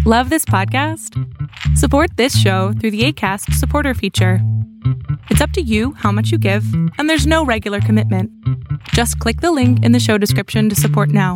Love this podcast? Support this show through the Acast supporter feature. It's up to you how much you give, and there's no regular commitment. Just click the link in the show description to support now.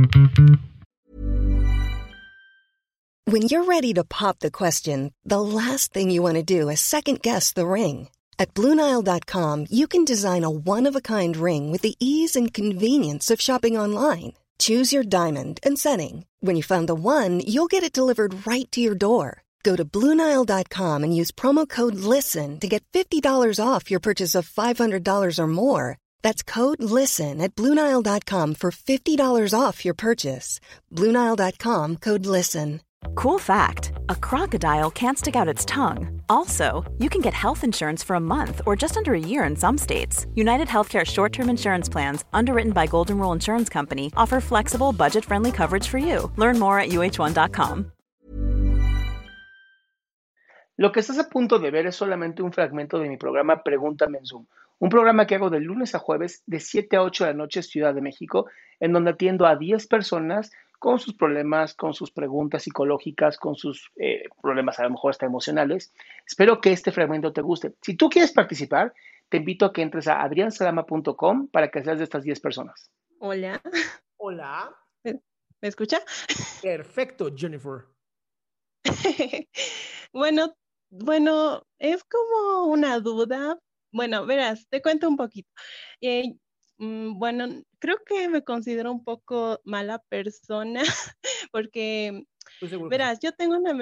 When you're ready to pop the question, the last thing you want to do is second-guess the ring. At BlueNile.com, you can design a one-of-a-kind ring with the ease and convenience of shopping online. Choose your diamond and setting. When you find the one, you'll get it delivered right to your door. Go to BlueNile.com and use promo code LISTEN to get $50 off your purchase of $500 or more. That's code LISTEN at BlueNile.com for $50 off your purchase. BlueNile.com, code LISTEN. Cool fact, a crocodile can't stick out its tongue. Also, you can get health insurance for a month or just under a year in some states. United Healthcare short-term insurance plans, underwritten by Golden Rule Insurance Company, offer flexible, budget-friendly coverage for you. Learn more at uh1.com. Lo que estás a punto de ver es solamente un fragmento de mi programa Pregúntame en Zoom, un programa que hago de lunes a jueves de 7 a 8 de la noche, Ciudad de México, en donde atiendo a 10 personas con sus problemas, con sus preguntas psicológicas, con sus problemas a lo mejor hasta emocionales. Espero que este fragmento te guste. Si tú quieres participar, te invito a que entres a adriansalama.com para que seas de estas 10 personas. Hola. Hola. ¿Me escucha? Perfecto, Jennifer. Bueno, es como una duda. Bueno, verás, te cuento un poquito. Bueno, creo que me considero un poco mala persona porque, verás, yo tengo una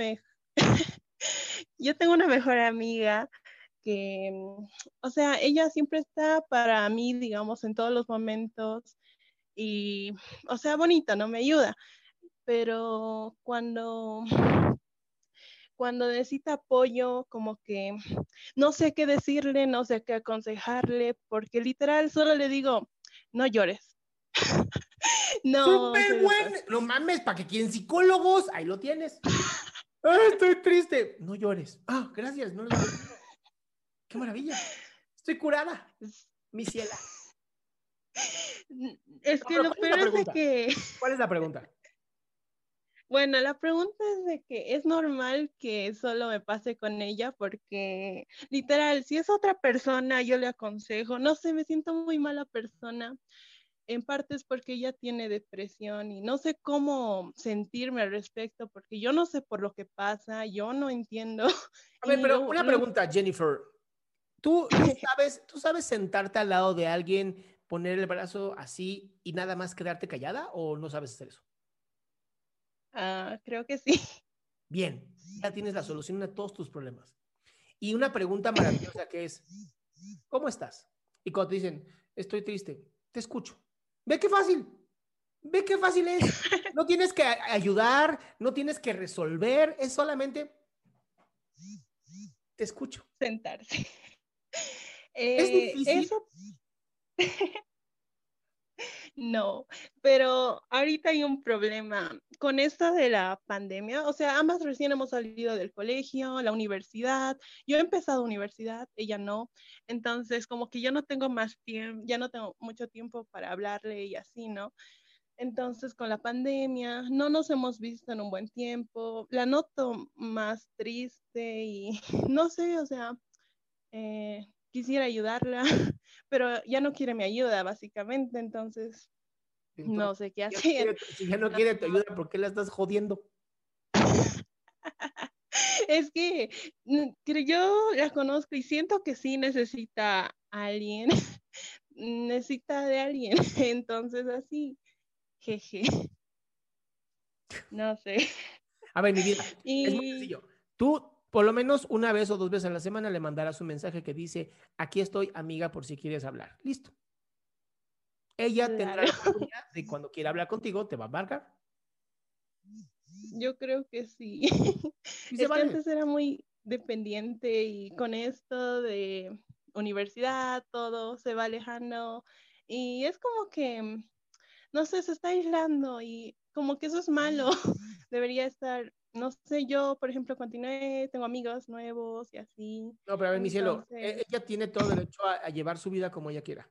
mejor amiga que, o sea, ella siempre está para mí, digamos, en todos los momentos y, o sea, bonita, ¿no? Me ayuda, pero cuando necesita apoyo, como que no sé qué decirle, no sé qué aconsejarle, porque literal solo le digo, no llores. No. Súper bueno. No mames, ¿para qué quieren psicólogos? Ahí lo tienes. Estoy triste. No llores. Gracias. No llores. Qué maravilla. Estoy curada. Mi ciela. Es que lo peor es de que... ¿Cuál es la pregunta? Bueno, la pregunta es de que es normal que solo me pase con ella porque, literal, si es otra persona, yo le aconsejo. No sé, me siento muy mala persona. En parte es porque ella tiene depresión y no sé cómo sentirme al respecto porque yo no sé por lo que pasa, yo no entiendo. A ver, pero una pregunta, Jennifer. ¿Tú sabes sentarte al lado de alguien, poner el brazo así y nada más quedarte callada o no sabes hacer eso? Creo que sí. Bien, ya tienes la solución a todos tus problemas. Y una pregunta maravillosa que es, ¿cómo estás? Y cuando te dicen, estoy triste, te escucho. Ve qué fácil es. No tienes que ayudar, no tienes que resolver, es solamente, te escucho. Sentarse. ¿Es difícil? Eso... No, pero ahorita hay un problema con esto de la pandemia. O sea, ambas recién hemos salido del colegio, la universidad. Yo he empezado universidad, ella no. Entonces, como que yo no tengo más tiempo, ya no tengo mucho tiempo para hablarle y así, ¿no? Entonces, con la pandemia, no nos hemos visto en un buen tiempo. La noto más triste y no sé, o sea, quisiera ayudarla, pero ya no quiere mi ayuda, básicamente, entonces no sé qué hacer. Si ya no quiere tu ayuda, ¿por qué la estás jodiendo? Es que yo la conozco y siento que sí necesita a alguien, necesita de alguien, entonces así, jeje. No sé. A ver, mi vida, es muy sencillo. Tú, por lo menos una vez o 2 veces a la semana, le mandarás un mensaje que dice, aquí estoy, amiga, por si quieres hablar. Listo. Ella tendrá la oportunidad de cuando quiera hablar contigo, te va a marcar. Yo creo que sí. Y Es que antes era muy dependiente y con esto de universidad, todo se va alejando y es como que, no sé, se está aislando y como que eso es malo. Debería estar, no sé, yo, por ejemplo, continué, tengo amigos nuevos y así. No, pero a ver, mi cielo, Entonces, ella tiene todo derecho a llevar su vida como ella quiera.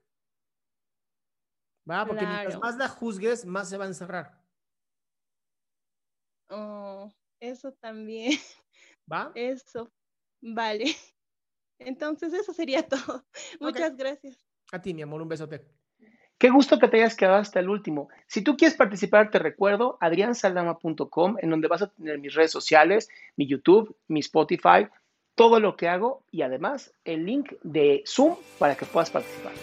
¿Va? Porque mientras claro. más la juzgues, más se va a encerrar. Oh, eso también. ¿Va? Eso, vale. Entonces, eso sería todo. Ok. Muchas gracias. A ti, mi amor, un besote. Qué gusto que te hayas quedado hasta el último. Si tú quieres participar, te recuerdo adriansaldama.com, en donde vas a tener mis redes sociales, mi YouTube, mi Spotify, todo lo que hago y además el link de Zoom para que puedas participar.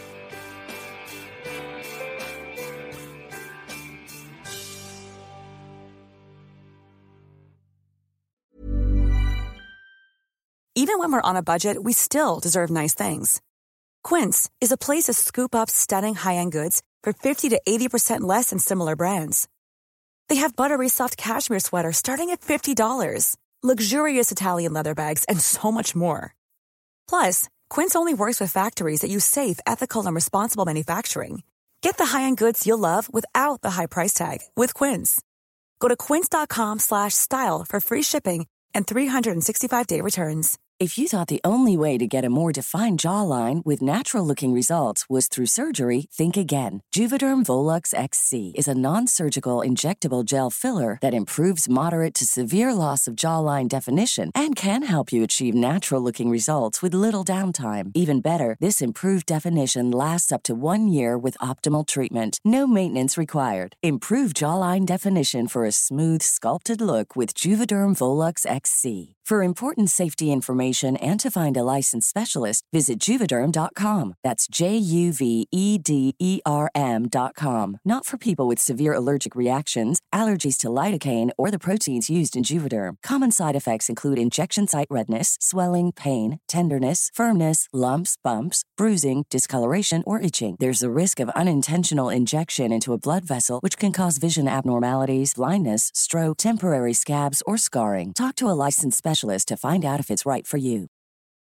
Even when we're on a budget, we still deserve nice things. Quince is a place to scoop up stunning high-end goods for 50 to 80% less than similar brands. They have buttery soft cashmere sweaters starting at $50, luxurious Italian leather bags, and so much more. Plus, Quince only works with factories that use safe, ethical, and responsible manufacturing. Get the high-end goods you'll love without the high price tag with Quince. Go to quince.com/style for free shipping and 365-day returns. If you thought the only way to get a more defined jawline with natural-looking results was through surgery, think again. Juvederm Volux XC is a non-surgical injectable gel filler that improves moderate to severe loss of jawline definition and can help you achieve natural-looking results with little downtime. Even better, this improved definition lasts up to 1 year with optimal treatment. No maintenance required. Improve jawline definition for a smooth, sculpted look with Juvederm Volux XC. For important safety information and to find a licensed specialist, visit Juvederm.com. That's JUVEDERM.com. Not for people with severe allergic reactions, allergies to lidocaine, or the proteins used in Juvederm. Common side effects include injection site redness, swelling, pain, tenderness, firmness, lumps, bumps, bruising, discoloration, or itching. There's a risk of unintentional injection into a blood vessel, which can cause vision abnormalities, blindness, stroke, temporary scabs, or scarring. Talk to a licensed specialist to find out if it's right for you.